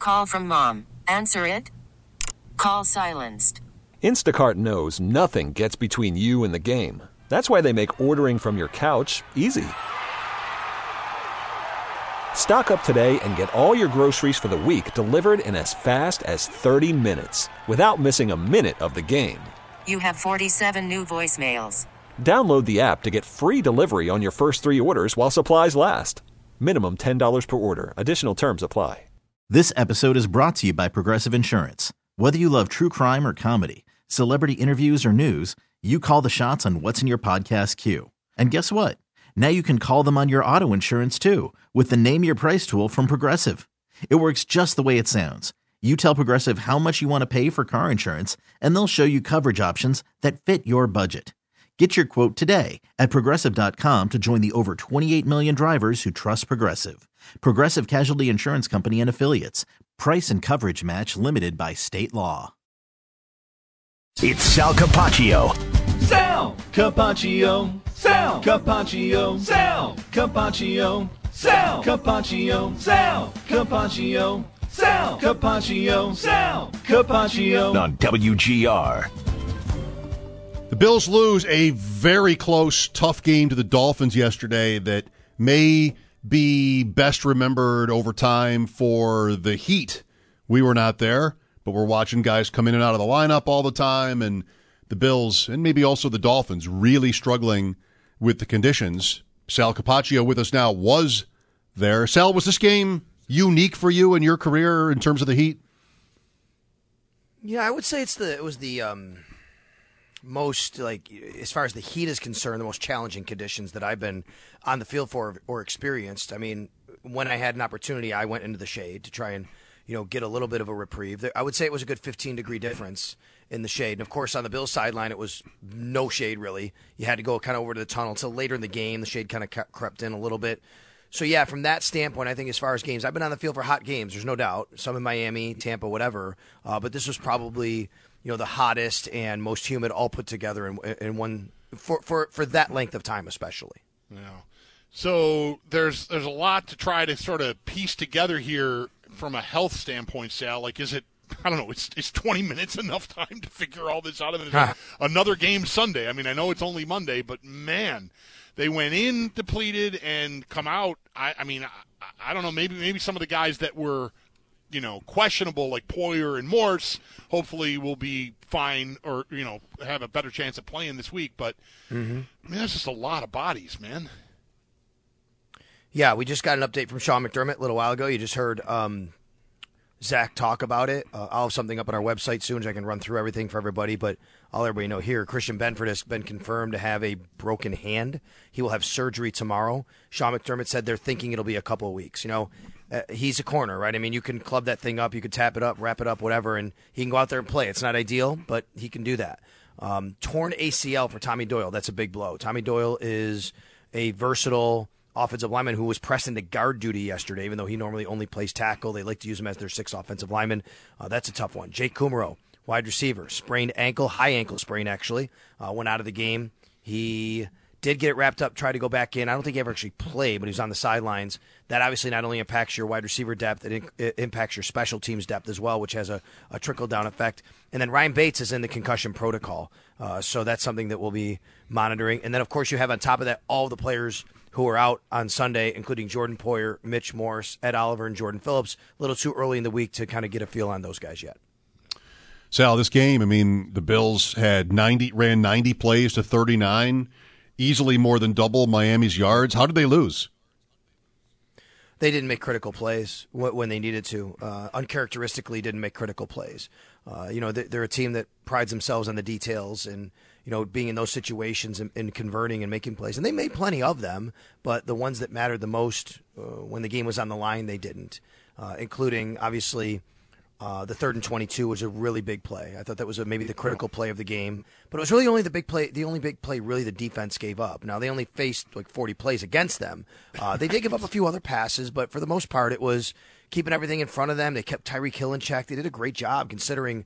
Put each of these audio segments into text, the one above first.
Call from mom. Answer it. Call silenced. Instacart knows nothing gets between you and the game. That's why they make ordering from your couch easy. Stock up today and get all your groceries for the week delivered in as fast as 30 minutes without missing a minute of the game. You have 47 new voicemails. Download the app to get free delivery on your first 3 orders while supplies last. Minimum $10 per order. Additional terms apply. This episode is brought to you by Progressive Insurance. Whether you love true crime or comedy, celebrity interviews or news, you call the shots on what's in your podcast queue. And guess what? Now you can call them on your auto insurance too with the Name Your Price tool from Progressive. It works just the way it sounds. You tell Progressive how much you want to pay for car insurance, and they'll show you coverage options that fit your budget. Get your quote today at Progressive.com to join the over 28 million drivers who trust Progressive. Progressive Casualty Insurance Company and Affiliates. Price and coverage match limited by state law. It's Sal Capaccio. Sal Capaccio. Sal Capaccio. Sal Capaccio. Sal Capaccio. Sal Capaccio. Sal Capaccio. Sal Capaccio. On WGR. The Bills lose a very close, tough game to the Dolphins yesterday that may be best remembered over time for the heat. We were not there, but we're watching guys come in and out of the lineup all the time, and the Bills, and maybe also the Dolphins, really struggling with the conditions. Sal Capaccio with us now was there. Sal, was this game unique for you in your career in terms of the heat? Yeah, I would say it was the most, like, as far as the heat is concerned, the most challenging conditions that I've been on the field for or experienced. I mean, when I had an opportunity, I went into the shade to try and, get a little bit of a reprieve. I would say it was a good 15-degree difference in the shade. And, of course, on the Bills sideline, it was no shade, really. You had to go kind of over to the tunnel. Until later in the game, the shade kind of crept in a little bit. So, yeah, from that standpoint, I think as far as games, I've been on the field for hot games. There's no doubt. Some in Miami, Tampa, whatever. But this was probably the hottest and most humid all put together in one for that length of time, especially. Yeah. So there's a lot to try to sort of piece together here from a health standpoint, Sal. Like, is it? I don't know. Is 20 minutes enough time to figure all this out? And another game Sunday. I mean, I know it's only Monday, but man, they went in depleted and come out. I mean, I don't know. Maybe some of the guys that were questionable, like Poyer and Morse, hopefully will be fine or, have a better chance of playing this week. But, I mean, that's just a lot of bodies, man. Yeah, we just got an update from Sean McDermott a little while ago. You just heard Zach talk about it. I'll have something up on our website soon so I can run through everything for everybody. But I'll let everybody know here, Christian Benford has been confirmed to have a broken hand. He will have surgery tomorrow. Sean McDermott said they're thinking it'll be a couple of weeks. He's a corner, right? I mean, you can club that thing up, you could tap it up, wrap it up, whatever, and he can go out there and play. It's not ideal, but he can do that. Torn ACL for Tommy Doyle. That's a big blow. Tommy Doyle is a versatile offensive lineman who was pressed into guard duty yesterday, even though he normally only plays tackle. They like to use him as their sixth offensive lineman. That's a tough one. Jake Kumaro, wide receiver, sprained ankle, high ankle sprain actually, went out of the game. He did get it wrapped up, tried to go back in. I don't think he ever actually played, but he was on the sidelines. That obviously not only impacts your wide receiver depth, it impacts your special teams depth as well, which has a trickle-down effect. And then Ryan Bates is in the concussion protocol, so that's something that we'll be monitoring. And then, of course, you have on top of that all the players who are out on Sunday, including Jordan Poyer, Mitch Morse, Ed Oliver, and Jordan Phillips. A little too early in the week to kind of get a feel on those guys yet. Sal, this game, I mean, the Bills ran 90 plays to 39, easily more than double Miami's yards. How did they lose? They didn't make critical plays when they needed to. Uncharacteristically didn't make critical plays. They're a team that prides themselves on the details and, being in those situations and converting and making plays. And they made plenty of them, but the ones that mattered the most when the game was on the line, they didn't, including, obviously, the 3rd and 22 was a really big play. I thought that was maybe the critical play of the game, but it was really only the only big play really the defense gave up. Now, they only faced like 40 plays against them. They did give up a few other passes, but for the most part, it was keeping everything in front of them. They kept Tyreek Hill in check. They did a great job considering,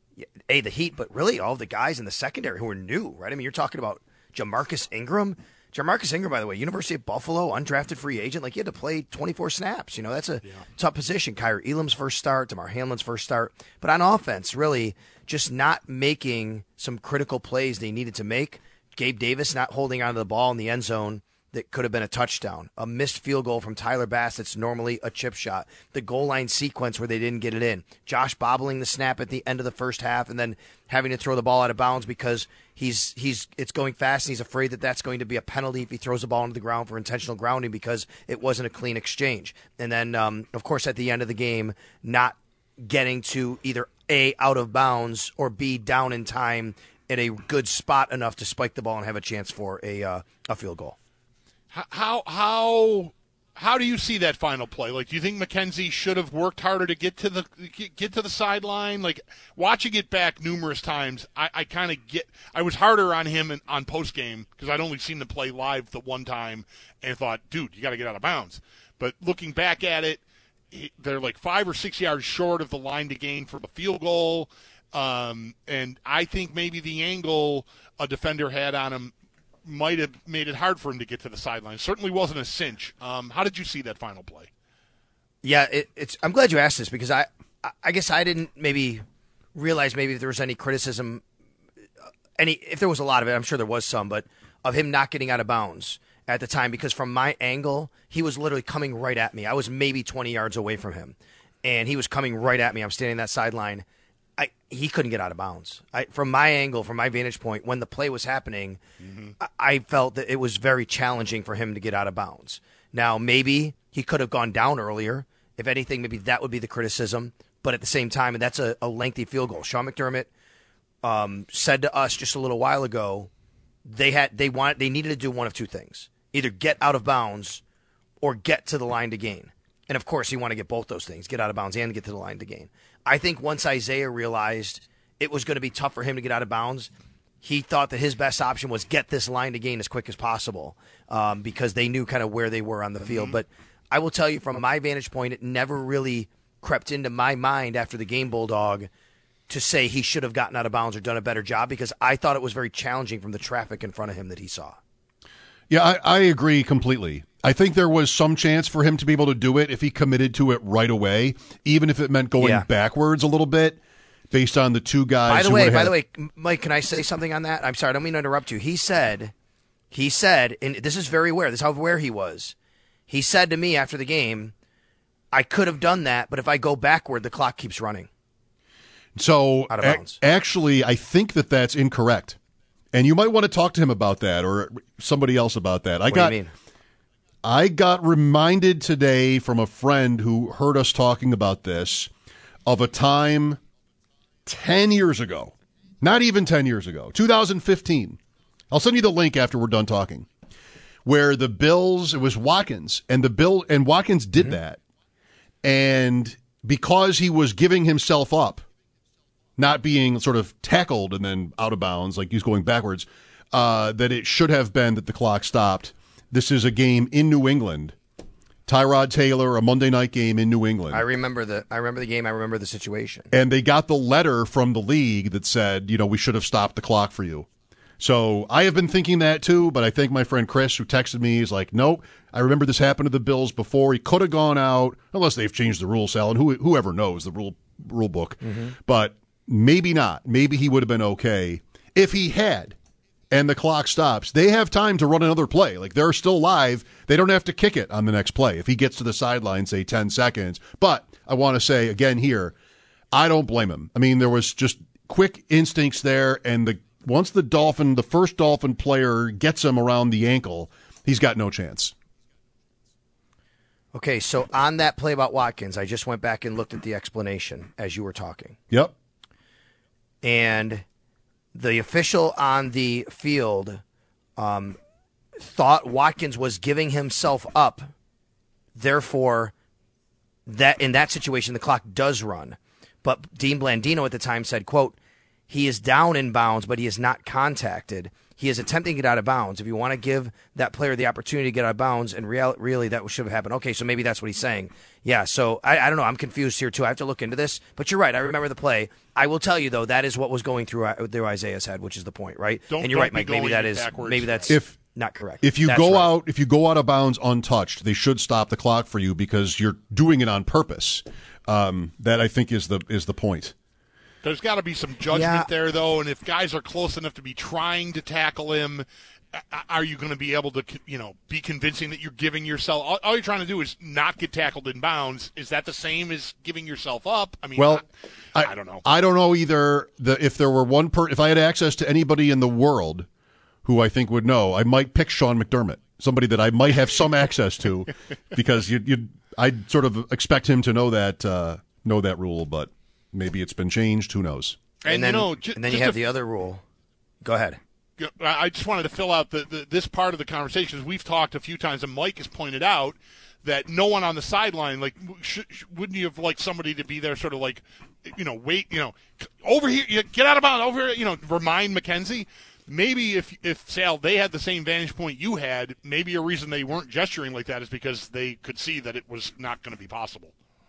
the heat, but really all of the guys in the secondary who were new, right? I mean, you're talking about Jamarcus Ingram, Jamarcus Ingram, by the way, University of Buffalo, undrafted free agent. Like, he had to play 24 snaps. That's a tough position. Kyrie Elam's first start, DeMar Hamlin's first start. But on offense, really just not making some critical plays they needed to make. Gabe Davis not holding onto the ball in the end zone that could have been a touchdown. A missed field goal from Tyler Bass that's normally a chip shot. The goal line sequence where they didn't get it in. Josh bobbling the snap at the end of the first half and then having to throw the ball out of bounds because it's going fast and he's afraid that that's going to be a penalty if he throws the ball into the ground for intentional grounding because it wasn't a clean exchange. And then, of course, at the end of the game, not getting to either A, out of bounds, or B, down in time in a good spot enough to spike the ball and have a chance for a field goal. How do you see that final play? Like, do you think McKenzie should have worked harder to get to the sideline? Like, watching it back numerous times, I kind of I was harder on him on post game because I'd only seen the play live the one time and thought, dude, you got to get out of bounds. But looking back at it, they're like 5 or 6 yards short of the line to gain for the field goal, and I think maybe the angle a defender had on him might have made it hard for him to get to the sideline. Certainly wasn't a cinch. How did you see that final play? Yeah, I'm glad you asked this because I guess I didn't maybe realize maybe if there was any criticism, if there was a lot of it, I'm sure there was some, but of him not getting out of bounds at the time because from my angle, he was literally coming right at me. I was maybe 20 yards away from him, and he was coming right at me. I'm standing that sideline. He couldn't get out of bounds. From my angle, from my vantage point, when the play was happening, I felt that it was very challenging for him to get out of bounds. Now, maybe he could have gone down earlier. If anything, maybe that would be the criticism. But at the same time, and that's a lengthy field goal. Sean McDermott said to us just a little while ago they needed to do one of two things: either get out of bounds or get to the line to gain. And of course, you want to get both those things: get out of bounds and get to the line to gain. I think once Isaiah realized it was going to be tough for him to get out of bounds, he thought that his best option was get this line to gain as quick as possible because they knew kind of where they were on the field. But I will tell you, from my vantage point, it never really crept into my mind after the game, Bulldog, to say he should have gotten out of bounds or done a better job because I thought it was very challenging from the traffic in front of him that he saw. Yeah, I agree completely. I think there was some chance for him to be able to do it if he committed to it right away, even if it meant going backwards a little bit based on the two guys. By the way, Mike, can I say something on that? I'm sorry, I don't mean to interrupt you. He said, and this is very aware, this is how aware he was. He said to me after the game, I could have done that, but if I go backward, the clock keeps running. So out of bounds. Actually, I think that that's incorrect. And you might want to talk to him about that or somebody else about that. What do you mean? I got reminded today from a friend who heard us talking about this of a time 10 years ago, not even 10 years ago, 2015. I'll send you the link after we're done talking, where the Bills, it was Watkins, and Watkins did that. And because he was giving himself up, not being sort of tackled and then out of bounds, like he's going backwards, that it should have been that the clock stopped. This is a game in New England. Tyrod Taylor, a Monday night game in New England. I remember the game. I remember the situation. And they got the letter from the league that said, we should have stopped the clock for you. So I have been thinking that too, but I think my friend Chris, who texted me, is like, nope, I remember this happened to the Bills before. He could have gone out, unless they've changed the rules, Sal, and whoever knows the rule book. But maybe not. Maybe he would have been okay if he had. And the clock stops. They have time to run another play. Like, they're still live. They don't have to kick it on the next play. If he gets to the sideline, say 10 seconds. But I want to say again here, I don't blame him. I mean, there was just quick instincts there, and once the first Dolphin player gets him around the ankle, he's got no chance. Okay, so on that play about Watkins, I just went back and looked at the explanation as you were talking. Yep. And the official on the field thought Watkins was giving himself up. Therefore, that in that situation, the clock does run. But Dean Blandino at the time said, quote, he is down in bounds, but he is not contacted. He is attempting to get out of bounds. If you want to give that player the opportunity to get out of bounds, and really that should have happened. Okay, so maybe that's what he's saying. Yeah, so I don't know. I'm confused here, too. I have to look into this. But you're right. I remember the play. I will tell you, though, that is what was going through Isaiah's head, which is the point, right? And you're right, Mike. Maybe that's not correct. If you That's go right. out, if you go out of bounds untouched, they should stop the clock for you because you're doing it on purpose. That I think is the point. There's got to be some judgment there, though, and if guys are close enough to be trying to tackle him, are you going to be able to, be convincing that you're giving yourself? All you're trying to do is not get tackled in bounds. Is that the same as giving yourself up? I mean, well, I don't know. I don't know either. If there were if I had access to anybody in the world who I think would know, I might pick Sean McDermott, somebody that I might have some access to, because I'd sort of expect him to know that rule, but maybe it's been changed. Who knows? And then you have the other rule. Go ahead. I just wanted to fill out this part of the conversation. We've talked a few times, and Mike has pointed out that no one on the sideline, like, wouldn't you have liked somebody to be there, sort of like, wait, over here, get out of bounds, over here, remind McKenzie. Maybe if Sal, they had the same vantage point you had, maybe a reason they weren't gesturing like that is because they could see that it was not going to be possible.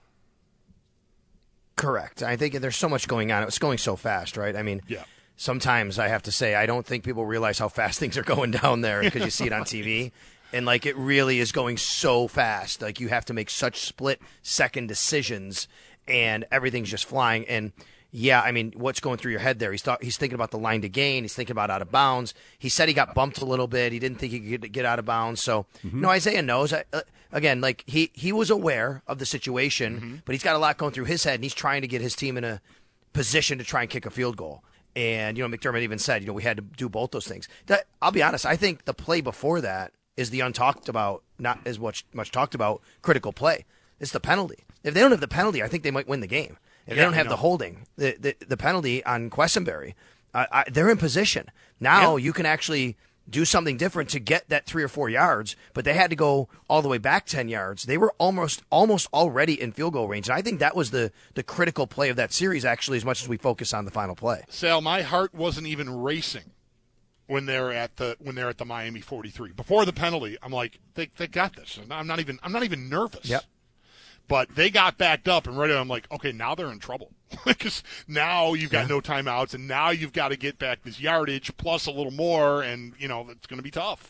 Correct. I think there's so much going on. It was going so fast, right? I mean, sometimes I have to say I don't think people realize how fast things are going down there because you see it on TV. And, like, it really is going so fast. Like, you have to make such split-second decisions, and everything's just flying. And, yeah, I mean, what's going through your head there? He's thinking about the line to gain. He's thinking about out of bounds. He said he got bumped a little bit. He didn't think he could get out of bounds. So, Isaiah knows. Again, like, he was aware of the situation, but he's got a lot going through his head, and he's trying to get his team in a position to try and kick a field goal. And, McDermott even said, we had to do both those things. I'll be honest, I think the play before that is the untalked about, not as much talked about, critical play. It's the penalty. If they don't have the penalty, I think they might win the game. If they don't have the holding, the penalty on Quessenberry, they're in position. Now you can actually do something different to get that 3 or 4 yards, but they had to go all the way back 10 yards. They were almost already in field goal range, and I think that was the critical play of that series, actually, as much as we focus on the final play. Sal, my heart wasn't even racing when they're at the Miami 43. Before the penalty, I'm like, they got this. I'm not even nervous. Yep. But they got backed up and I'm like, okay, now they're in trouble. Because now you've got no timeouts, and now you've got to get back this yardage plus a little more, and, it's going to be tough.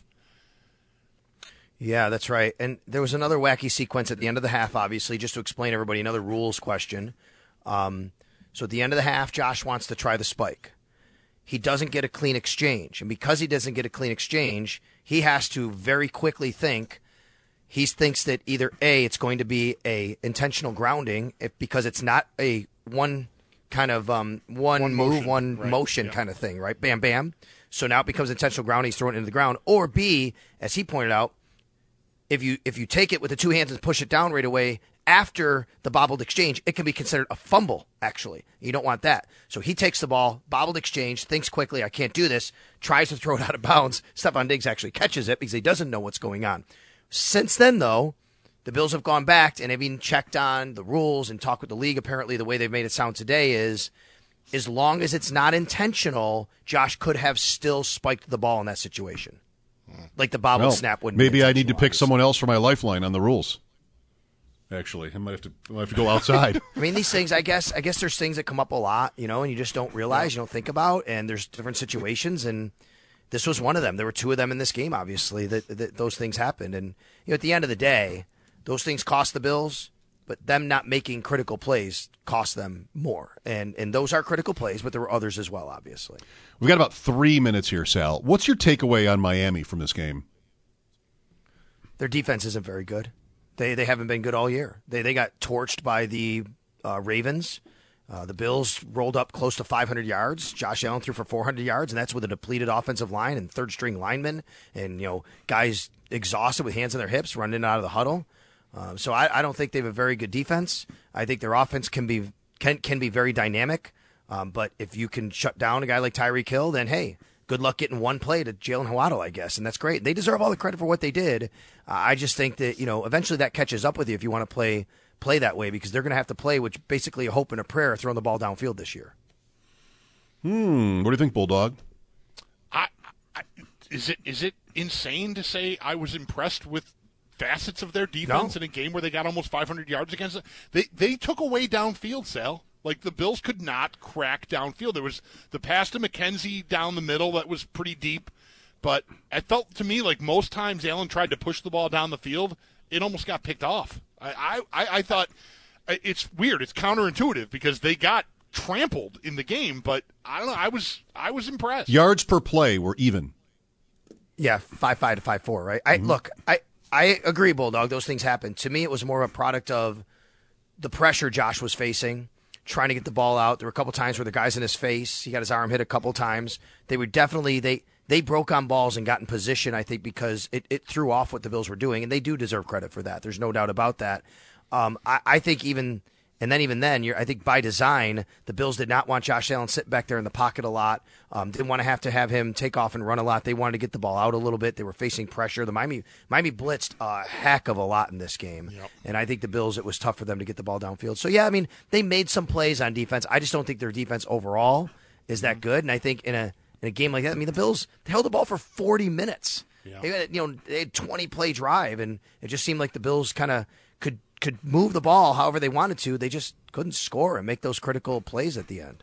Yeah, that's right. And there was another wacky sequence at the end of the half, obviously, just to explain to everybody, another rules question. So at the end of the half, Josh wants to try the spike. He doesn't get a clean exchange. And because he doesn't get a clean exchange, he has to very quickly think. He thinks that either A, it's going to be a intentional grounding because it's not a one kind of one motion kind of thing, right? Bam, bam. So now it becomes intentional grounding. He's throwing it into the ground. Or B, as he pointed out, if you take it with the two hands and push it down right away after the bobbled exchange, it can be considered a fumble, actually. You don't want that. So he takes the ball, bobbled exchange, thinks quickly, I can't do this, tries to throw it out of bounds. Stephon Diggs actually catches it because he doesn't know what's going on. Since then, though, the Bills have gone back and have even checked on the rules and talked with the league. Apparently, the way they've made it sound today is as long as it's not intentional, Josh could have still spiked the ball in that situation. Like the bobbled snap wouldn't be maybe I need to pick obviously. someone else for my lifeline on the rules. Actually, I might have to go outside. I mean, these things, I guess there's things that come up a lot, and you just don't realize, you don't think about, and there's different situations, and this was one of them. There were two of them in this game, obviously, that those things happened. And, at the end of the day, those things cost the Bills, but them not making critical plays cost them more. And those are critical plays, but there were others as well, obviously. We've got about 3 minutes here, Sal. What's your takeaway on Miami from this game? Their defense isn't very good. They haven't been good all year. They got torched by the Ravens. The Bills rolled up close to 500 yards. Josh Allen threw for 400 yards, and that's with a depleted offensive line and third-string linemen and, guys exhausted with hands on their hips running out of the huddle. So I don't think they have a very good defense. I think their offense can be very dynamic. But if you can shut down a guy like Tyreek Hill, then, hey, good luck getting one play to Jalen Waddle, I guess, and that's great. They deserve all the credit for what they did. I just think that, eventually that catches up with you if you want to play that way, because they're going to have to play with basically a hope and a prayer throwing the ball downfield this year. What do you think, Bulldog? Is it insane to say I was impressed with facets of their defense in a game where they got almost 500 yards against it? They took away downfield, Sal. Like, the Bills could not crack downfield. There was the pass to McKenzie down the middle that was pretty deep, but it felt to me like most times Allen tried to push the ball down the field, it almost got picked off. I thought it's weird. It's counterintuitive because they got trampled in the game, but I don't know. I was impressed. Yards per play were even. Yeah, 5.5 to 5.4, right? Look, I agree, Bulldog. Those things happen. To me, it was more a product of the pressure Josh was facing, trying to get the ball out. There were a couple times where the guy's in his face. He got his arm hit a couple times. They were definitely they broke on balls and got in position, I think, because it threw off what the Bills were doing, and they do deserve credit for that. There's no doubt about that. I think even then, I think by design, the Bills did not want Josh Allen sitting back there in the pocket a lot. Didn't want to have him take off and run a lot. They wanted to get the ball out a little bit. They were facing pressure. The Miami blitzed a heck of a lot in this game. Yep. And I think the Bills, it was tough for them to get the ball downfield. So, yeah, I mean, they made some plays on defense. I just don't think their defense overall is that good. And I think in a game like that, I mean, the Bills, they held the ball for 40 minutes. Yeah. They had a 20-play drive, and it just seemed like the Bills kind of could move the ball however they wanted to. They just couldn't score and make those critical plays at the end.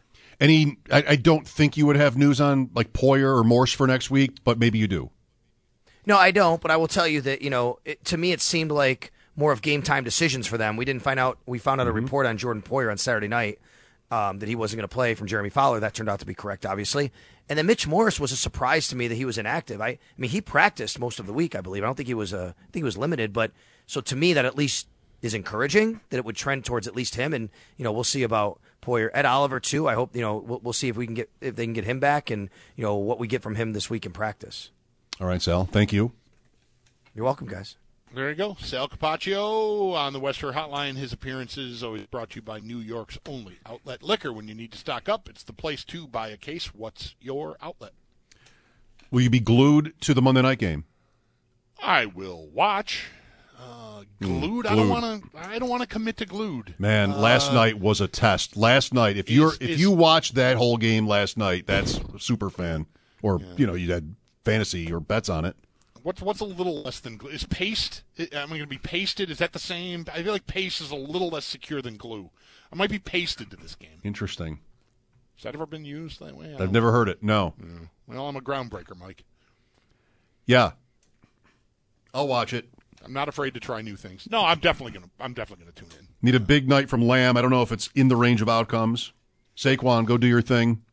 I don't think you would have news on like Poyer or Morse for next week, but maybe you do. No, I don't, but I will tell you that, to me it seemed like more of game time decisions for them. We found out a report on Jordan Poyer on Saturday night that he wasn't going to play from Jeremy Fowler. That turned out to be correct, obviously. And then Mitch Morse was a surprise to me that he was inactive. I mean, he practiced most of the week, I believe. I don't think he was limited, but so to me that at least is encouraging that it would trend towards at least him, and we'll see about Poyer. Ed Oliver too. I hope we'll see if they can get him back, and what we get from him this week in practice. All right, Sal. Thank you. You're welcome, guys. There you go. Sal Capaccio on the Western Hotline. His appearances always brought to you by New York's only outlet liquor. When you need to stock up, it's the place to buy a case. What's your outlet? Will you be glued to the Monday night game? I will watch. Glued? I don't want to commit to glued. Man, last night was a test. Last night, if you watched that whole game last night, that's a super fan, or you had fantasy or bets on it. What's a little less than glue? Is paste? Am I going to be pasted? Is that the same? I feel like paste is a little less secure than glue. I might be pasted to this game. Interesting. Has that ever been used that way? I've never heard it. No. Yeah. Well, I'm a groundbreaker, Mike. Yeah. I'll watch it. I'm not afraid to try new things. No, I'm definitely gonna tune in. Need a big night from Lamb. I don't know if it's in the range of outcomes. Saquon, go do your thing.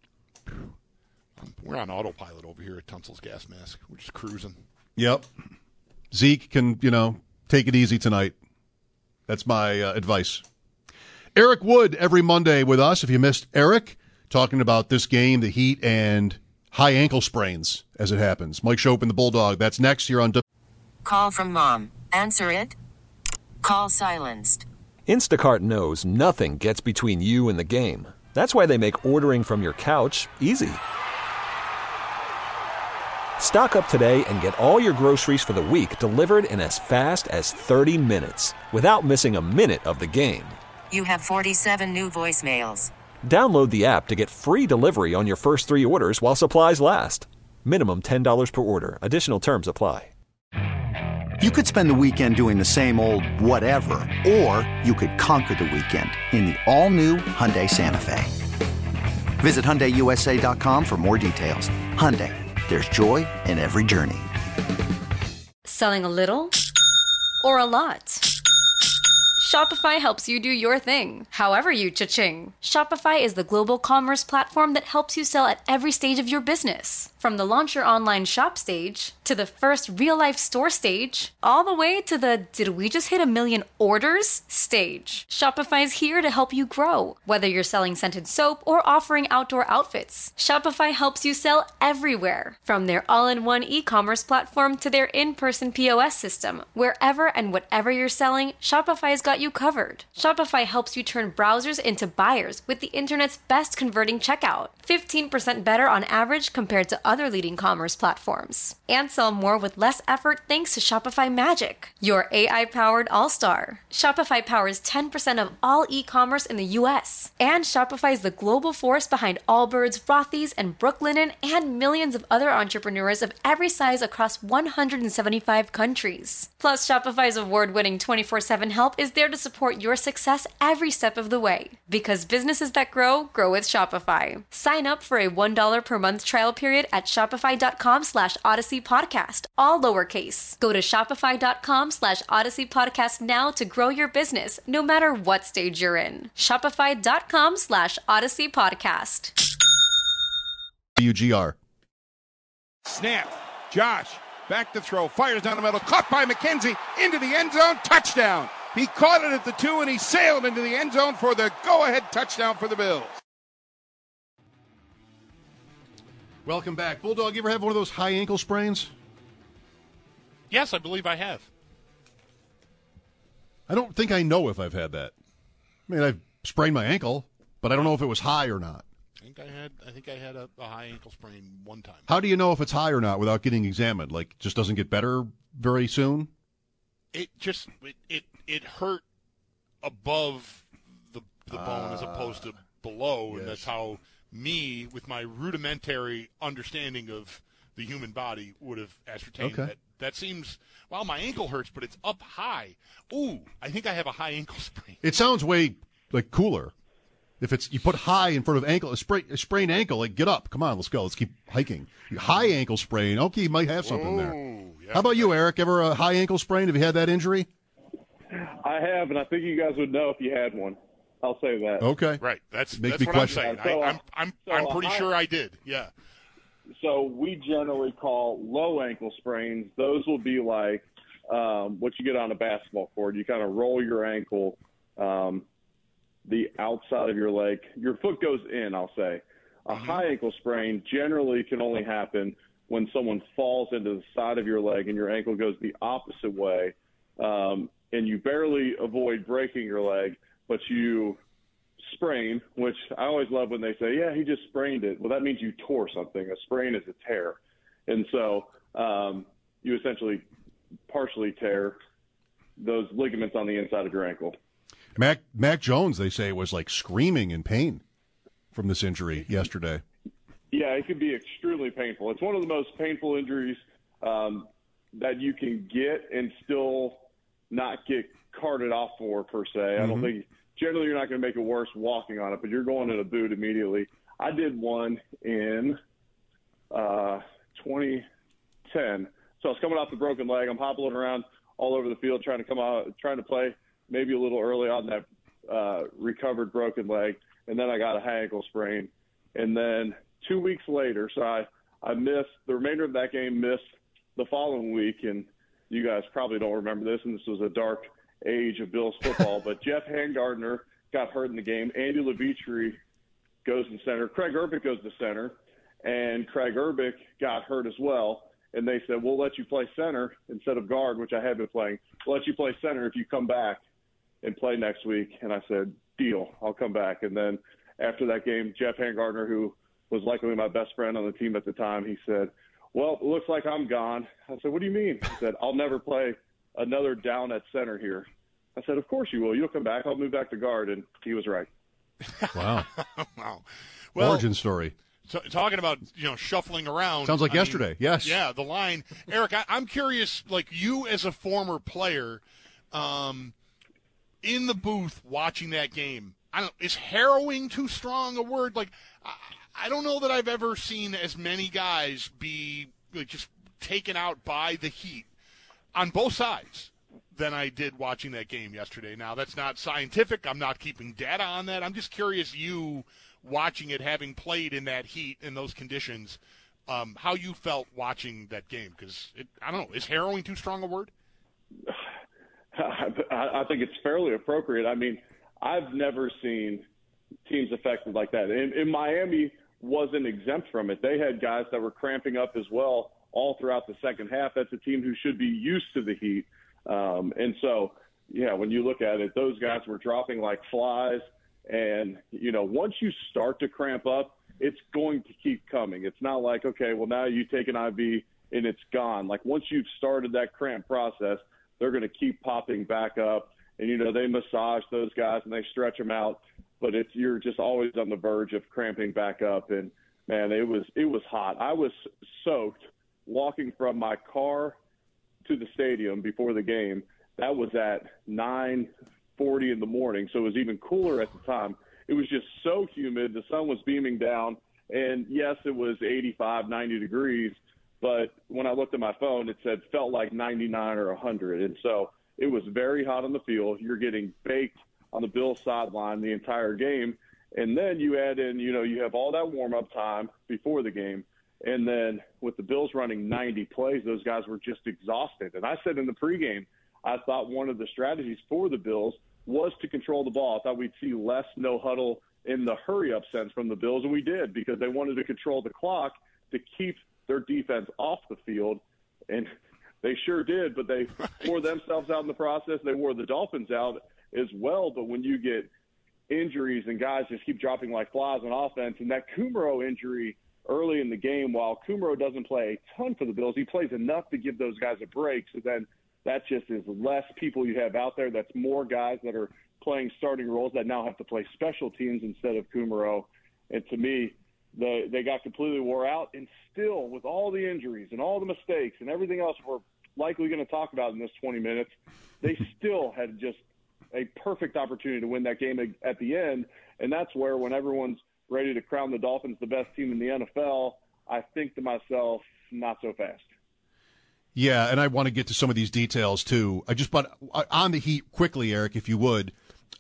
We're on autopilot over here at Tunsil's Gas Mask. We're just cruising. Yep. Zeke can, take it easy tonight. That's my advice. Eric Wood every Monday with us. If you missed Eric talking about this game, the Heat, and high ankle sprains as it happens. Mike Schopp and the Bulldog. That's next here on Call from mom. Answer it. Call silenced. Instacart knows nothing gets between you and the game. That's why they make ordering from your couch easy. Stock up today and get all your groceries for the week delivered in as fast as 30 minutes without missing a minute of the game. You have 47 new voicemails. Download the app to get free delivery on your first 3 orders while supplies last. Minimum $10 per order. Additional terms apply. You could spend the weekend doing the same old whatever, or you could conquer the weekend in the all-new Hyundai Santa Fe. Visit HyundaiUSA.com for more details. Hyundai, there's joy in every journey. Selling a little or a lot? Shopify helps you do your thing, however you cha-ching. Shopify is the global commerce platform that helps you sell at every stage of your business. From the launch your online shop stage, to the first real-life store stage, all the way to the did we just hit 1 million orders stage. Shopify's here to help you grow. Whether you're selling scented soap or offering outdoor outfits, Shopify helps you sell everywhere. From their all-in-one e-commerce platform to their in-person POS system. Wherever and whatever you're selling, Shopify's got you covered. Shopify helps you turn browsers into buyers with the internet's best converting checkout. 15% better on average compared to other leading commerce platforms. And sell more with less effort thanks to Shopify Magic, your AI-powered all-star. Shopify powers 10% of all e-commerce in the U.S. And Shopify is the global force behind Allbirds, Rothy's, and Brooklinen, and millions of other entrepreneurs of every size across 175 countries. Plus, Shopify's award-winning 24/7 help is there there to support your success every step of the way. Because businesses that grow, grow with Shopify. Sign up for a $1 per month trial period at shopify.com/Odyssey Podcast, all lowercase. Go to shopify.com/Odyssey Podcast now to grow your business, no matter what stage you're in. Shopify.com/Odyssey Podcast. WGR. Snap. Josh. Back to throw. Fires down the middle. Caught by McKenzie. Into the end zone. Touchdown. He caught it at the 2, and he sailed into the end zone for the go-ahead touchdown for the Bills. Welcome back. Bulldog, you ever have one of those high ankle sprains? Yes, I believe I have. I don't think I know if I've had that. I mean, I've sprained my ankle, but I don't know if it was high or not. I think I had a high ankle sprain one time. How do you know if it's high or not without getting examined? Like, just doesn't get better very soon? It hurt above the bone as opposed to below, yes. And that's how me, with my rudimentary understanding of the human body, would have ascertained that. That seems, well, my ankle hurts, but it's up high. Ooh, I think I have a high ankle sprain. It sounds way, like, cooler. If it's you put high in front of ankle, a sprained ankle, like, get up. Come on, let's go. Let's keep hiking. High ankle sprain. Okay, you might have something there. Yeah. How about you, Eric? Ever a high ankle sprain? Have you had that injury? I have, and I think you guys would know if you had one. I'll say that. Okay. Right. That's Makes me what question. I'm saying. I'm pretty sure I did. Yeah. So we generally call low ankle sprains. Those will be like what you get on a basketball court. You kind of roll your ankle, the outside of your leg. Your foot goes in, I'll say. A high ankle sprain generally can only happen when someone falls into the side of your leg and your ankle goes the opposite way, and you barely avoid breaking your leg, but you sprain, which I always love when they say, yeah, he just sprained it. Well, that means you tore something. A sprain is a tear. And so you essentially partially tear those ligaments on the inside of your ankle. Mac Jones, they say, was like screaming in pain from this injury yesterday. Yeah, it can be extremely painful. It's one of the most painful injuries that you can get and still not get carted off for, per se. I don't think generally you're not going to make it worse walking on it, but you're going in a boot immediately. I did one in 2010. So I was coming off the broken leg. I'm hobbling around all over the field trying to play maybe a little early on that recovered broken leg, and then I got a high ankle sprain. And then 2 weeks later, so I missed the remainder of that game, missed the following week, and you guys probably don't remember this, and this was a dark age of Bills football, but Jeff Hangardner got hurt in the game. Andy Levitri goes in center. Craig Urbick goes to center, and Craig Urbick got hurt as well. And they said, we'll let you play center instead of guard, which I had been playing. We'll let you play center if you come back and play next week. And I said, deal, I'll come back. And then after that game, Jeff Hangardner, who was likely my best friend on the team at the time, he said, well, it looks like I'm gone. I said, what do you mean? He said, I'll never play another down at center here. I said, of course you will. You'll come back. I'll move back to guard. And he was right. Wow. Wow. Well, origin story. So, talking about, shuffling around. Sounds like yesterday. Yes. Yeah, the line. Eric, I'm curious, like you as a former player, in the booth watching that game, is harrowing too strong a word? Like, I don't know that I've ever seen as many guys be just taken out by the heat on both sides than I did watching that game yesterday. Now, that's not scientific. I'm not keeping data on that. I'm just curious, you watching it, having played in that heat, in those conditions, how you felt watching that game. Because, I don't know, is harrowing too strong a word? I think it's fairly appropriate. I mean, I've never seen teams affected like that. And Miami wasn't exempt from it. They had guys that were cramping up as well all throughout the second half. That's a team who should be used to the heat. And so, yeah, when you look at it, those guys were dropping like flies. And, once you start to cramp up, it's going to keep coming. It's not like, okay, well, now you take an IV and it's gone. Like, once you've started that cramp process, they're going to keep popping back up. And, they massage those guys and they stretch them out. But you're just always on the verge of cramping back up. And, man, it was hot. I was soaked walking from my car to the stadium before the game. That was at 9:30 40 in the morning, so it was even cooler at the time. It was just so humid. The sun was beaming down, and yes, it was 85, 90 degrees, but when I looked at my phone, it said felt like 99 or 100, and so it was very hot on the field. You're getting baked on the Bills sideline the entire game, and then you add in, you have all that warm-up time before the game, and then with the Bills running 90 plays, those guys were just exhausted. And I said in the pregame, I thought one of the strategies for the Bills was to control the ball. I thought we'd see less no huddle in the hurry-up sense from the Bills, and we did because they wanted to control the clock to keep their defense off the field, and they sure did, but they wore themselves out in the process. They wore the Dolphins out as well, but when you get injuries and guys just keep dropping like flies on offense, and that Kumaro injury early in the game, while Kumaro doesn't play a ton for the Bills, he plays enough to give those guys a break, so then that just is less people you have out there. That's more guys that are playing starting roles that now have to play special teams instead of Kumaro. And to me, they got completely wore out. And still, with all the injuries and all the mistakes and everything else we're likely going to talk about in this 20 minutes, they still had just a perfect opportunity to win that game at the end. And that's where, when everyone's ready to crown the Dolphins the best team in the NFL, I think to myself, not so fast. Yeah, and I want to get to some of these details, too. But on the Heat, quickly, Eric, if you would,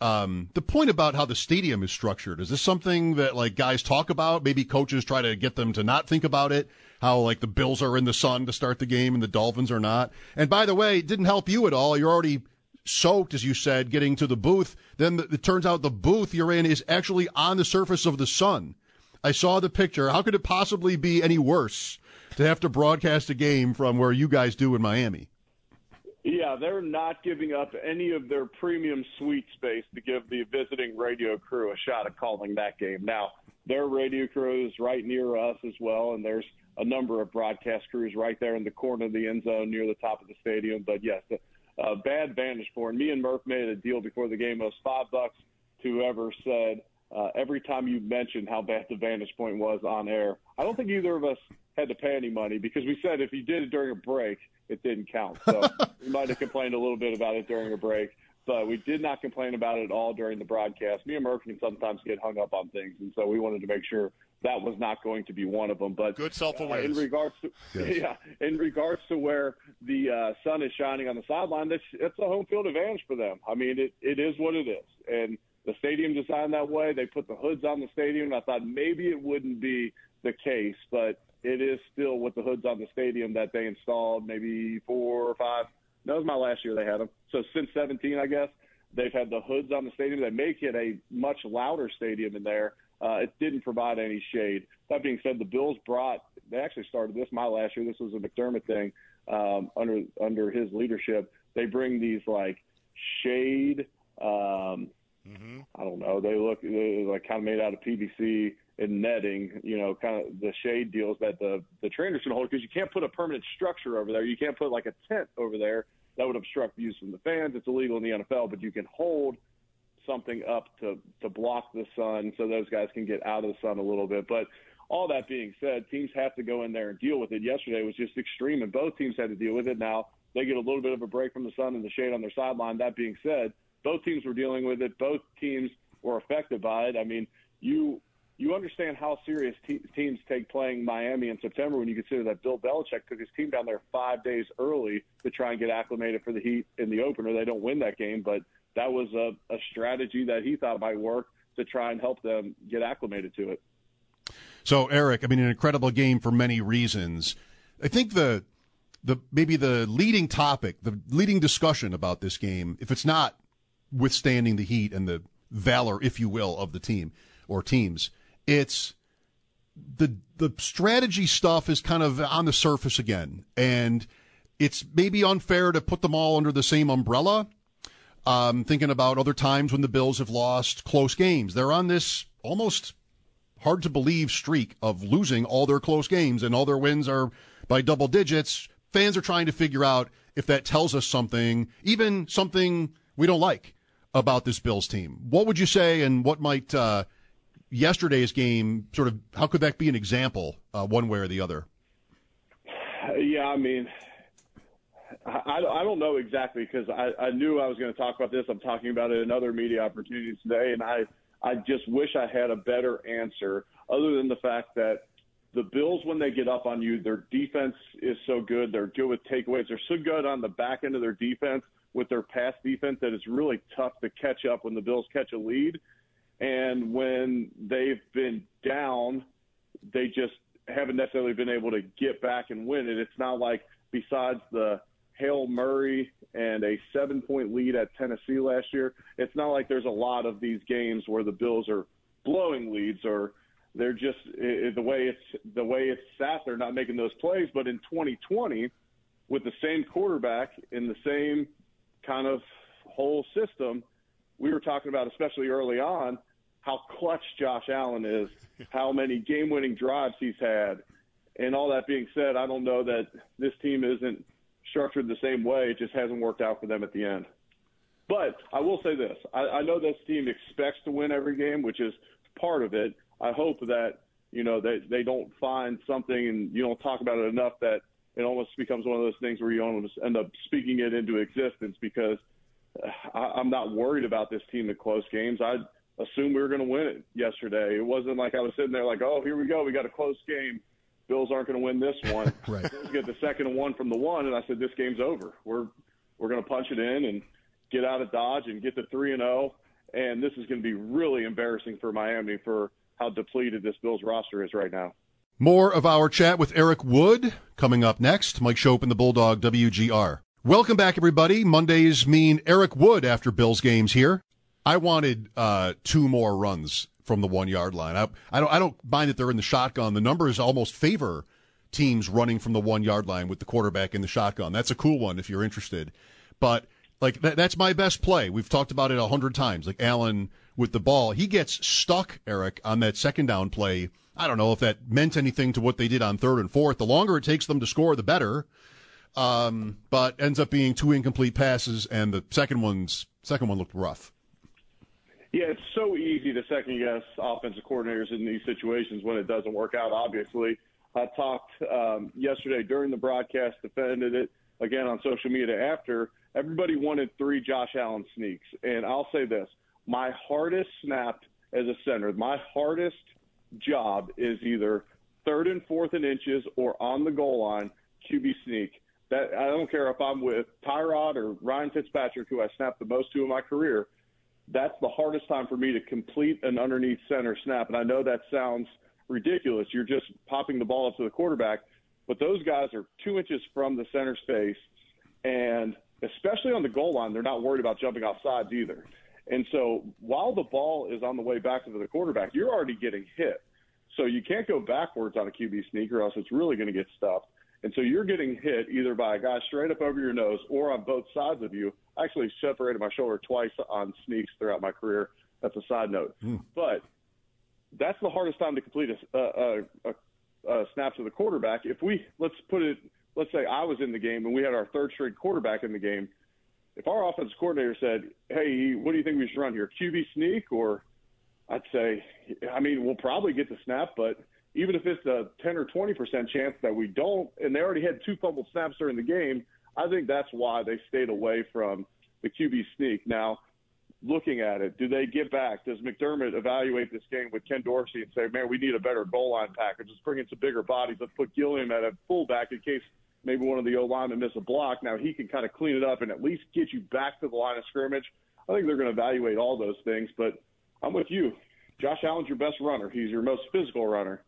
the point about how the stadium is structured, is this something that, guys talk about? Maybe coaches try to get them to not think about it, how, the Bills are in the sun to start the game and the Dolphins are not. And, by the way, it didn't help you at all. You're already soaked, as you said, getting to the booth. Then it turns out the booth you're in is actually on the surface of the sun. I saw the picture. How could it possibly be any worse to have to broadcast a game from where you guys do in Miami? Yeah, they're not giving up any of their premium suite space to give the visiting radio crew a shot at calling that game. Now, their radio crew is right near us as well, and there's a number of broadcast crews right there in the corner of the end zone near the top of the stadium. But, yes, a bad vantage point. Me and Murph made a deal before the game. It was $5 to whoever said every time you mentioned how bad the vantage point was on air. I don't think either of us had to pay any money because we said if you did it during a break, it didn't count. So we might have complained a little bit about it during a break, but we did not complain about it at all during the broadcast. Me and Murphy can sometimes get hung up on things, and so we wanted to make sure that was not going to be one of them. But good self-awareness. In regards to where the sun is shining on the sideline, it's a home field advantage for them. I mean, it is what it is, and the stadium designed that way. They put the hoods on the stadium, and I thought maybe it wouldn't be the case, but it is still with the hoods on the stadium that they installed maybe 4 or 5. That was my last year they had them. So since 17, I guess, they've had the hoods on the stadium that make it a much louder stadium in there. It didn't provide any shade. That being said, the Bills they actually started this my last year. This was a McDermott thing under his leadership. They bring these shade, I don't know, they look kind of made out of PVC and netting, kind of the shade deals that the trainers can hold, because you can't put a permanent structure over there. You can't put a tent over there. That would obstruct views from the fans. It's illegal in the NFL, but you can hold something up to block the sun so those guys can get out of the sun a little bit. But all that being said, teams have to go in there and deal with it. Yesterday was just extreme, and both teams had to deal with it. Now they get a little bit of a break from the sun and the shade on their sideline. That being said, both teams were dealing with it. Both teams were affected by it. I mean, you understand how serious teams take playing Miami in September when you consider that Bill Belichick took his team down there 5 days early to try and get acclimated for the Heat in the opener. They don't win that game, but that was a strategy that he thought might work to try and help them get acclimated to it. So, Eric, an incredible game for many reasons. I think maybe the leading topic, the leading discussion about this game, if it's not withstanding the Heat and the valor, if you will, of the team or teams, it's the strategy stuff is kind of on the surface again, and it's maybe unfair to put them all under the same umbrella. Thinking about other times when the Bills have lost close games. They're on this almost hard-to-believe streak of losing all their close games, and all their wins are by double digits. Fans are trying to figure out if that tells us something, even something we don't like about this Bills team. What would you say, and what might yesterday's game how could that be an example one way or the other? Yeah, I mean, I don't know exactly because I knew I was going to talk about this. I'm talking about it in other media opportunities today, and I just wish I had a better answer other than the fact that the Bills, when they get up on you, their defense is so good. They're good with takeaways. They're so good on the back end of their defense with their pass defense that it's really tough to catch up when the Bills catch a lead. And when they've been down, they just haven't necessarily been able to get back and win it. It's not like besides the Hail Murray and a 7-point lead at Tennessee last year, it's not like there's a lot of these games where the Bills are blowing leads or they're just the way it's sat, they're not making those plays. But in 2020, with the same quarterback in the same kind of whole system, we were talking about, especially early on, how clutch Josh Allen is, how many game-winning drives he's had. And all that being said, I don't know that this team isn't structured the same way. It just hasn't worked out for them at the end. But I will say this. I know this team expects to win every game, which is part of it. I hope that, they don't find something and you don't talk about it enough that it almost becomes one of those things where you almost end up speaking it into existence, because I'm not worried about this team in close games. I assumed we were going to win it yesterday. It wasn't like I was sitting there like, oh, here we go. We got a close game. Bills aren't going to win this one. Right. Bills get the second and one from the one, and I said, this game's over. We're going to punch it in and get out of Dodge and get to 3-0. And this is going to be really embarrassing for Miami for how depleted this Bills roster is right now. More of our chat with Eric Wood coming up next. Mike Schopp and the Bulldog WGR. Welcome back, everybody. Mondays mean Eric Wood after Bills games here. I wanted 2 more runs from the 1-yard line. I don't mind that they're in the shotgun. The numbers almost favor teams running from the 1-yard line with the quarterback in the shotgun. That's a cool one if you're interested. But like that's my best play. We've talked about it 100 times. Like Allen with the ball, he gets stuck, Eric, on that second down play. I don't know if that meant anything to what they did on 3rd and 4th. The longer it takes them to score, the better. But ends up being 2 incomplete passes, and the second one looked rough. Yeah, it's so easy to second-guess offensive coordinators in these situations when it doesn't work out, obviously. I talked yesterday during the broadcast, defended it again on social media after. Everybody wanted 3 Josh Allen sneaks. And I'll say this. My hardest snap as a center, my hardest job is either 3rd and 4th and inches or on the goal line, QB sneak. That I don't care if I'm with Tyrod or Ryan Fitzpatrick, who I snapped the most to in my career. That's the hardest time for me to complete an underneath center snap. And I know that sounds ridiculous. You're just popping the ball up to the quarterback. But those guys are 2 inches from the center space. And especially on the goal line, they're not worried about jumping off sides either. And so while the ball is on the way back to the quarterback, you're already getting hit. So you can't go backwards on a QB sneak or else it's really going to get stuffed. And so you're getting hit either by a guy straight up over your nose or on both sides of you. I actually separated my shoulder twice on sneaks throughout my career. That's a side note. But that's the hardest time to complete a snap to the quarterback. Let's say I was in the game and we had our 3rd string quarterback in the game. If our offensive coordinator said, hey, what do you think we should run here, QB sneak? Or I'd say, we'll probably get the snap, but even if it's a 10 or 20% chance that we don't, and they already had 2 fumbled snaps during the game, I think that's why they stayed away from the QB sneak. Now, looking at it, do they get back? Does McDermott evaluate this game with Ken Dorsey and say, man, we need a better goal line package. Let's bring in some bigger bodies. Let's put Gilliam at a fullback in case maybe one of the O-linemen miss a block. Now he can kind of clean it up and at least get you back to the line of scrimmage. I think they're going to evaluate all those things, but I'm with you. Josh Allen's your best runner. He's your most physical runner.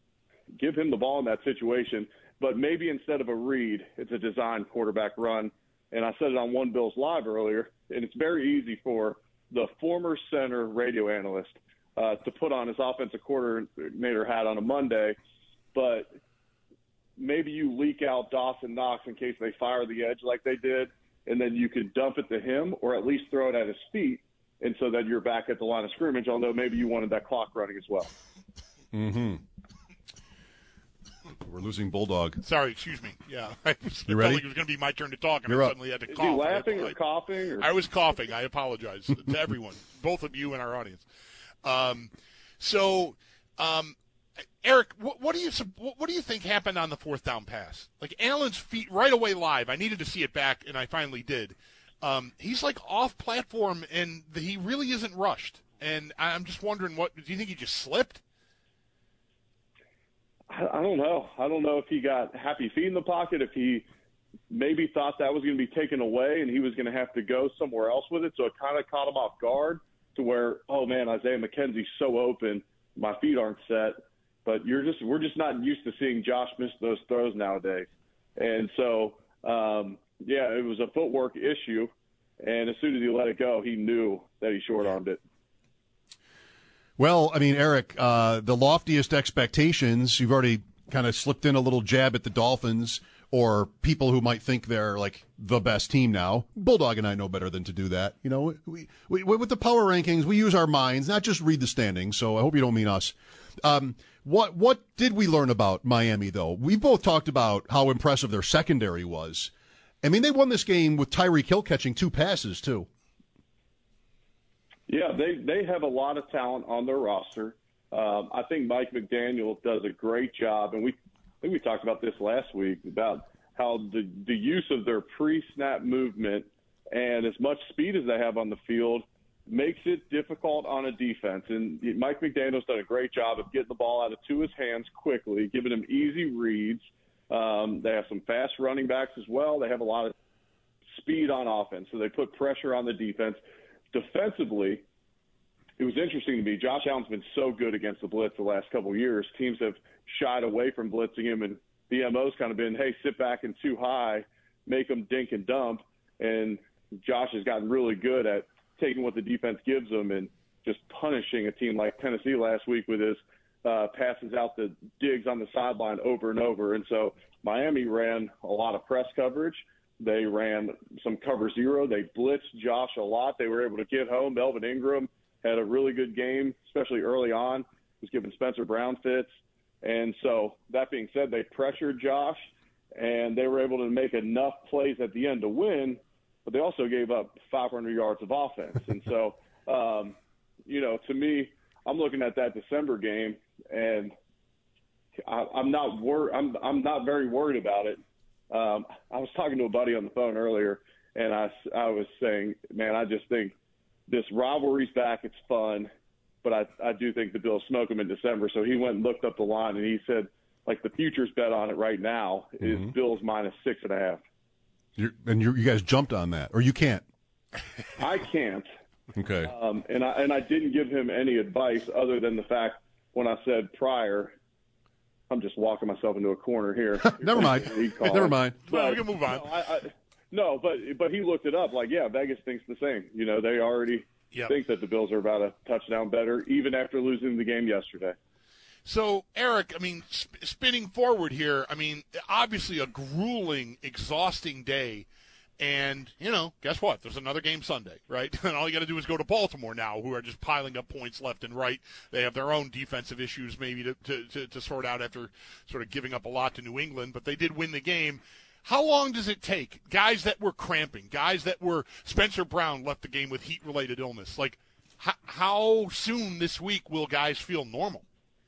Give him the ball in that situation, but maybe instead of a read, it's a design quarterback run. And I said it on One Bills Live earlier, and it's very easy for the former center radio analyst to put on his offensive coordinator hat on a Monday, but maybe you leak out Dawson Knox in case they fire the edge like they did, and then you could dump it to him or at least throw it at his feet, and so that you're back at the line of scrimmage, although maybe you wanted that clock running as well. Mm-hmm. We're losing Bulldog. Sorry, excuse me. Yeah. I You ready? felt like it was going to be my turn to talk, and You're I up. suddenly had to Is cough. he laughing or coughing? Or? I was coughing. I apologize to everyone, both of you and our audience. Eric, what do you think happened on the fourth down pass? Like Allen's feet right away live. I needed to see it back, and I finally did. He's like off platform, and he really isn't rushed. And I'm just wondering, do you think he just slipped? I don't know. I don't know if he got happy feet in the pocket, if he maybe thought that was going to be taken away and he was going to have to go somewhere else with it. So it kind of caught him off guard to where, oh man, Isaiah McKenzie's so open, my feet aren't set. But we're just not used to seeing Josh miss those throws nowadays. And so, it was a footwork issue. And as soon as he let it go, he knew that he short-armed it. Well, I mean, Eric, the loftiest expectations, you've already kind of slipped in a little jab at the Dolphins or people who might think they're like the best team now. Bulldog and I know better than to do that. You know, we with the power rankings, we use our minds, not just read the standings. So I hope you don't mean us. What did we learn about Miami, though? We both talked about how impressive their secondary was. I mean, they won this game with Tyreek Hill catching 2 passes, too. Yeah, they have a lot of talent on their roster. I think Mike McDaniel does a great job, and I think we talked about this last week about how the use of their pre-snap movement and as much speed as they have on the field makes it difficult on a defense. And Mike McDaniel's done a great job of getting the ball out of Tua's hands quickly, giving him easy reads. They have some fast running backs as well. They have a lot of speed on offense, so they put pressure on the defense. Defensively, it was interesting to me. Josh Allen's been so good against the blitz the last couple of years. Teams have shied away from blitzing him, and the MO's kind of been, hey, sit back and too high, make them dink and dump. And Josh has gotten really good at taking what the defense gives them and just punishing a team like Tennessee last week with his passes out the digs on the sideline over and over. And so Miami ran a lot of press coverage. They ran some cover zero. They blitzed Josh a lot. They were able to get home. Melvin Ingram had a really good game, especially early on. He was giving Spencer Brown fits. And so that being said, they pressured Josh, and they were able to make enough plays at the end to win, but they also gave up 500 yards of offense. And so, to me, I'm looking at that December game, and I'm not very worried about it. I was talking to a buddy on the phone earlier, and I was saying, man, I just think this rivalry's back. It's fun, but I do think the Bills smoke them in December. So he went and looked up the line, and he said, like, the futures bet on it right now is Bills minus 6.5. You guys jumped on that, or you can't? I can't. Okay. And I didn't give him any advice other than the fact when I said prior. I'm just walking myself into a corner here. Never mind. Never mind. Well, we can move on. No, but he looked it up. Like, yeah, Vegas thinks the same. You know, they already think that the Bills are about a touchdown better, even after losing the game yesterday. So, Eric, I mean, spinning forward here, I mean, obviously a grueling, exhausting day. And, guess what? There's another game Sunday, right? And all you got to do is go to Baltimore now, who are just piling up points left and right. They have their own defensive issues maybe to sort out after sort of giving up a lot to New England, but they did win the game. How long does it take? Guys that were cramping, guys that were – Spencer Brown left the game with heat-related illness. Like, how soon this week will guys feel normal?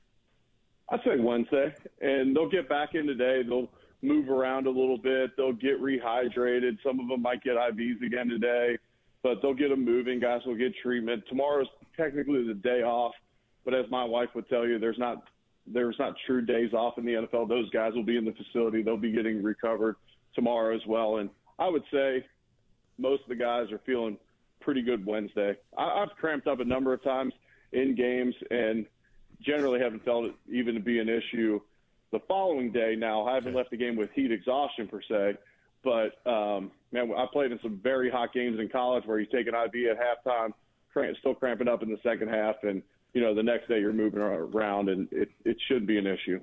I'd say Wednesday, and they'll get back in today. They'll move around a little bit. They'll get rehydrated. Some of them might get IVs again today, but they'll get them moving. Guys will get treatment. Tomorrow's technically the day off, but as my wife would tell you, there's not true days off in the NFL. Those guys will be in the facility. They'll be getting recovered tomorrow as well. And I would say most of the guys are feeling pretty good Wednesday. I've cramped up a number of times in games and generally haven't felt it even to be an issue the following day. Now, I haven't left the game with heat exhaustion per se, but, man, I played in some very hot games in college where you take an IV at halftime, still cramping up in the second half, and, the next day you're moving around, and it shouldn't be an issue.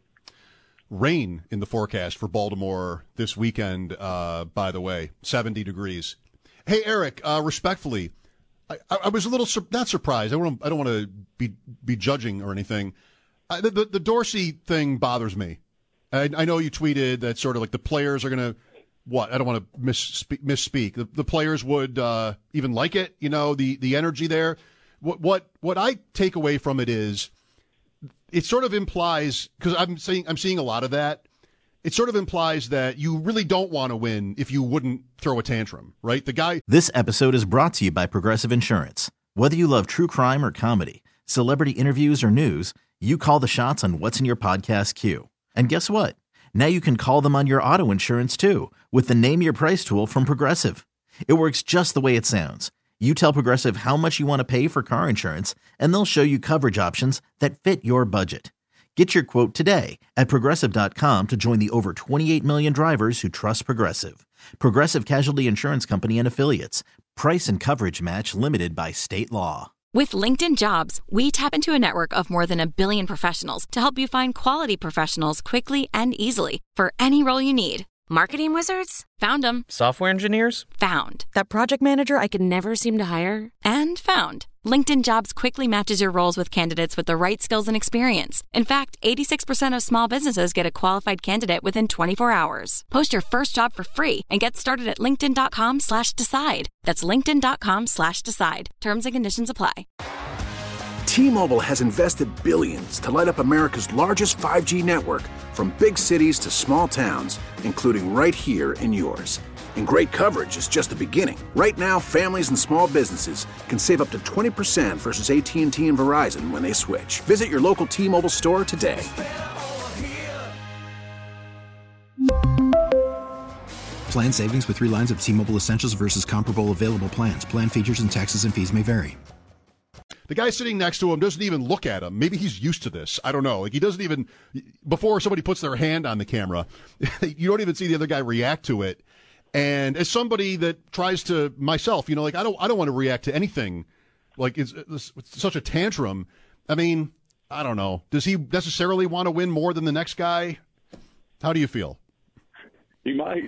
Rain in the forecast for Baltimore this weekend, by the way, 70 degrees. Hey, Eric, respectfully, I was a little not surprised. I don't want to be judging or anything. The Dorsey thing bothers me. I know you tweeted that sort of like the players are going to what? I don't want to misspeak. The players would even like it. The energy there. What I take away from it is it sort of implies, because I'm seeing a lot of that. It sort of implies that you really don't want to win if you wouldn't throw a tantrum, right? The guy. This episode is brought to you by Progressive Insurance. Whether you love true crime or comedy, celebrity interviews or news, you call the shots on what's in your podcast queue. And guess what? Now you can call them on your auto insurance too with the Name Your Price tool from Progressive. It works just the way it sounds. You tell Progressive how much you want to pay for car insurance, and they'll show you coverage options that fit your budget. Get your quote today at Progressive.com to join the over 28 million drivers who trust Progressive. Progressive Casualty Insurance Company and Affiliates. Price and coverage match limited by state law. With LinkedIn Jobs, we tap into a network of more than 1 billion professionals to help you find quality professionals quickly and easily for any role you need. Marketing wizards? Found them. Software engineers? Found. That project manager I could never seem to hire? And found. LinkedIn Jobs quickly matches your roles with candidates with the right skills and experience. In fact, 86% of small businesses get a qualified candidate within 24 hours. Post your first job for free and get started at linkedin.com/decide. That's linkedin.com/decide. Terms and conditions apply. T-Mobile has invested billions to light up America's largest 5G network, from big cities to small towns, including right here in yours. And great coverage is just the beginning. Right now, families and small businesses can save up to 20% versus AT&T and Verizon when they switch. Visit your local T-Mobile store today. Plan savings with 3 lines of T-Mobile Essentials versus comparable available plans. Plan features and taxes and fees may vary. The guy sitting next to him doesn't even look at him. Maybe he's used to this. I don't know. Like, he doesn't even, before somebody puts their hand on the camera, you don't even see the other guy react to it. And as somebody that tries to, myself, you know, like, I don't want to react to anything. Like, it's such a tantrum. I mean, I don't know. Does he necessarily want to win more than the next guy? How do you feel? He might.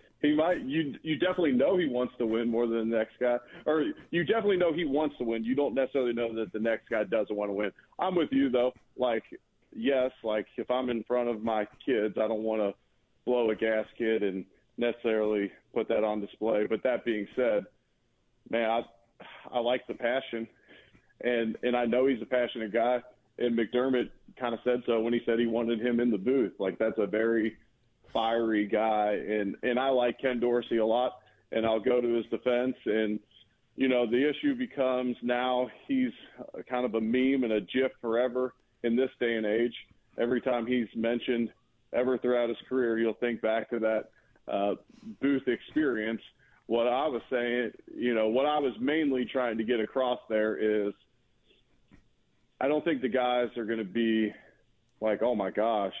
You definitely know he wants to win more than the next guy. Or you definitely know he wants to win. You don't necessarily know that the next guy doesn't want to win. I'm with you, though. Like, yes, like, if I'm in front of my kids, I don't want to blow a gasket and necessarily put that on display. But that being said, man, I like the passion. And I know he's a passionate guy. And McDermott kind of said so when he said he wanted him in the booth. Like, that's a very fiery guy, and I like Ken Dorsey a lot, and I'll go to his defense. And, you know, the issue becomes now he's kind of a meme and a GIF forever in this day and age. Every time he's mentioned ever throughout his career, you'll think back to that booth experience. What I was saying, you know, what I was mainly trying to get across there is I don't think the guys are going to be like, oh, my gosh,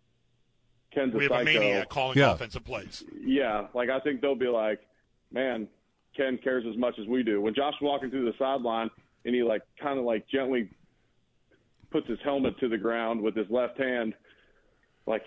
Ken's we have psycho. A maniac calling offensive plays. Yeah, like, I think they'll be like, man, Ken cares as much as we do. When Josh was walking through the sideline and he, like, kind of, like, gently puts his helmet to the ground with his left hand, like,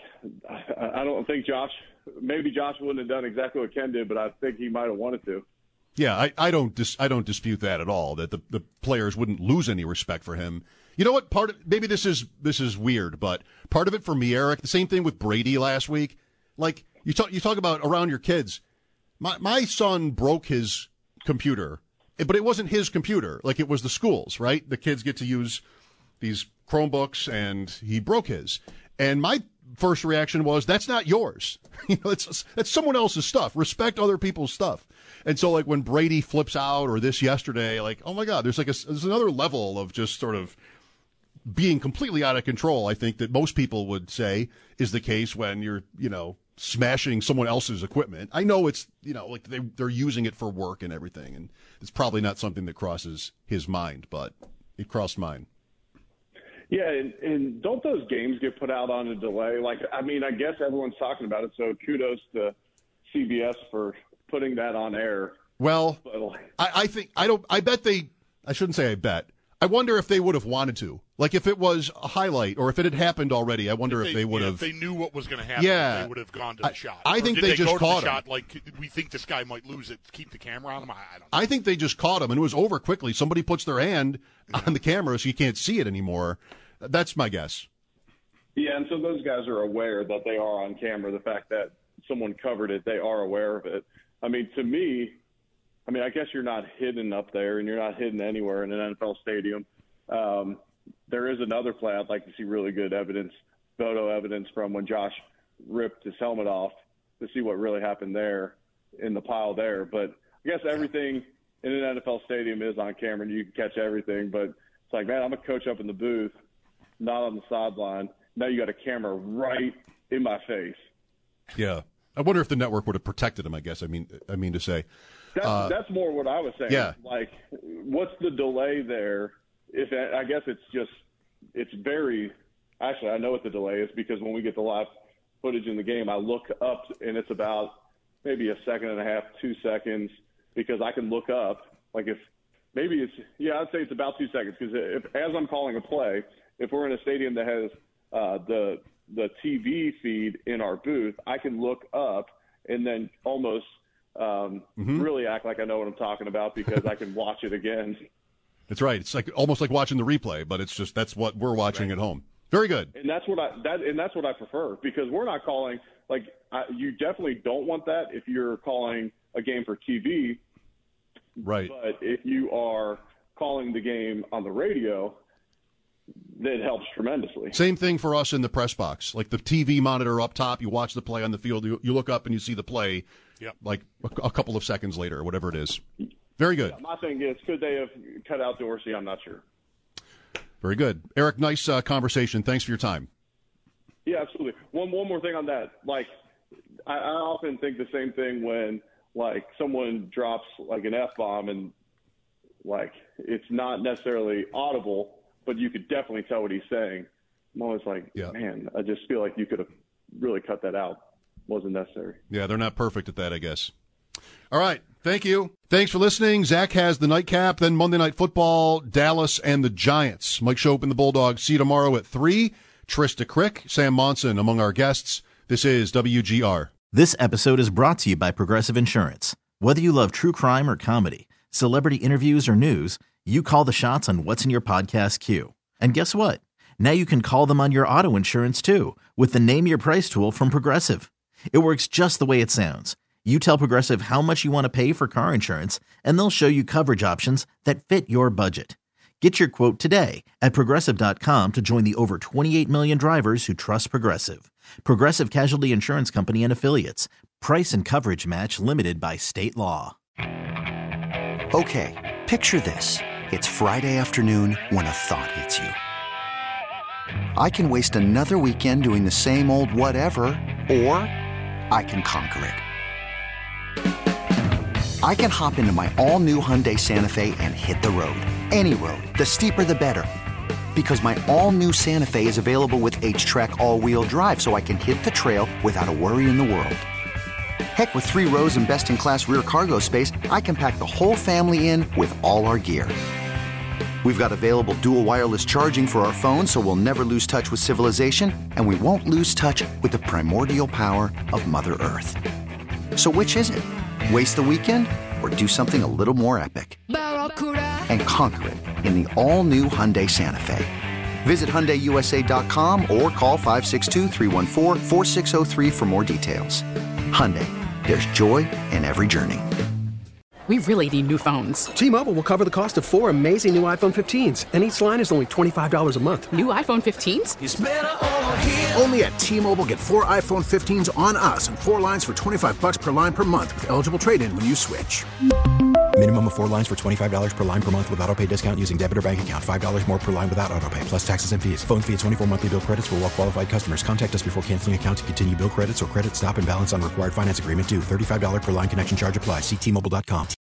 I don't think maybe Josh wouldn't have done exactly what Ken did, but I think he might have wanted to. Yeah, I don't dispute that at all, that the players wouldn't lose any respect for him. You know what? Maybe this is weird, but part of it for me, Eric, the same thing with Brady last week. Like, you talk about around your kids. My son broke his computer, but it wasn't his computer. Like, it was the school's, right? The kids get to use these Chromebooks, and he broke his. And my first reaction was, that's not yours. You know, that's someone else's stuff. Respect other people's stuff. And so, like, when Brady flips out, or this yesterday, like, oh my God, there's another level of just sort of being completely out of control, I think, that most people would say is the case when you're, you know, smashing someone else's equipment. I know it's, you know, like they're using it for work and everything, and it's probably not something that crosses his mind, but it crossed mine. Yeah, and don't those games get put out on a delay? Like, I mean, I guess everyone's talking about it, so kudos to CBS for putting that on air. Well, I shouldn't say I bet. I wonder if they would have wanted to. Like, if it was a highlight or if it had happened already, I wonder if they would have. If they knew what was going to happen, they would have gone to the shot. I think they just caught him. Shot, like, we think this guy might lose it. Keep the camera on him. I don't know. I think they just caught him, and it was over quickly. Somebody puts their hand on the camera so you can't see it anymore. That's my guess. Yeah, and so those guys are aware that they are on camera. The fact that someone covered it, they are aware of it. I mean, to me, I guess you're not hidden up there, and you're not hidden anywhere in an NFL stadium. there is another play I'd like to see really good evidence, photo evidence from when Josh ripped his helmet off to see what really happened there in the pile there. But I guess everything in an NFL stadium is on camera and you can catch everything. But it's like, man, I'm a coach up in the booth, not on the sideline. Now you got a camera right in my face. Yeah. I wonder if the network would have protected him, I guess. I mean to say. That's more what I was saying. Yeah. Like, what's the delay there? I guess it's very – actually, I know what the delay is because when we get the live footage in the game, I look up and it's about maybe a second and a half, 2 seconds, because I can look up. Like if maybe it's – I'd say it's about 2 seconds because as I'm calling a play, if we're in a stadium that has the TV feed in our booth, I can look up and then almost really act like I know what I'm talking about because I can watch it again. That's right. It's like almost like watching the replay, but it's just that's what we're watching at home. Very good. And that's what I prefer because we're not calling you definitely don't want that if you're calling a game for TV. Right. But if you are calling the game on the radio, that helps tremendously. Same thing for us in the press box. Like the TV monitor up top, you watch the play on the field, you look up and you see the play like a couple of seconds later or whatever it is. Very good. Yeah, my thing is, could they have cut out Dorsey? I'm not sure. Very good. Eric, nice conversation. Thanks for your time. Yeah, absolutely. One more thing on that. Like, I often think the same thing when, like, someone drops, like, an F-bomb and, like, it's not necessarily audible, but you could definitely tell what he's saying. I'm always like, man, I just feel like you could have really cut that out. Wasn't necessary. Yeah, they're not perfect at that, I guess. All right. Thank you. Thanks for listening. Zach has the nightcap, then Monday Night Football, Dallas and the Giants. Mike Shope and the Bulldogs. See you tomorrow at 3. Trista Crick, Sam Monson among our guests. This is WGR. This episode is brought to you by Progressive Insurance. Whether you love true crime or comedy, celebrity interviews or news, you call the shots on what's in your podcast queue. And guess what? Now you can call them on your auto insurance too with the Name Your Price tool from Progressive. It works just the way it sounds. You tell Progressive how much you want to pay for car insurance, and they'll show you coverage options that fit your budget. Get your quote today at Progressive.com to join the over 28 million drivers who trust Progressive. Progressive Casualty Insurance Company and Affiliates. Price and coverage match limited by state law. Okay, picture this. It's Friday afternoon when a thought hits you. I can waste another weekend doing the same old whatever, or I can conquer it. I can hop into my all-new Hyundai Santa Fe and hit the road. Any road. The steeper, the better. Because my all-new Santa Fe is available with H-Track all-wheel drive, so I can hit the trail without a worry in the world. Heck, with 3 rows and best-in-class rear cargo space, I can pack the whole family in with all our gear. We've got available dual wireless charging for our phones, so we'll never lose touch with civilization, and we won't lose touch with the primordial power of Mother Earth. So which is it? Waste the weekend or do something a little more epic? And conquer it in the all-new Hyundai Santa Fe. Visit HyundaiUSA.com or call 562-314-4603 for more details. Hyundai, there's joy in every journey. We really need new phones. T-Mobile will cover the cost of 4 amazing new iPhone 15s, and each line is only $25 a month. New iPhone 15s? It's better over here. Only at T-Mobile, get 4 iPhone 15s on us and 4 lines for $25 per line per month with eligible trade-in when you switch. Minimum of 4 lines for $25 per line per month with autopay discount using debit or bank account. $5 more per line without autopay, plus taxes and fees. Phone fee at 24 monthly bill credits for well-qualified customers. Contact us before canceling account to continue bill credits or credit stop and balance on required finance agreement due. $35 per line connection charge applies. See T-Mobile.com.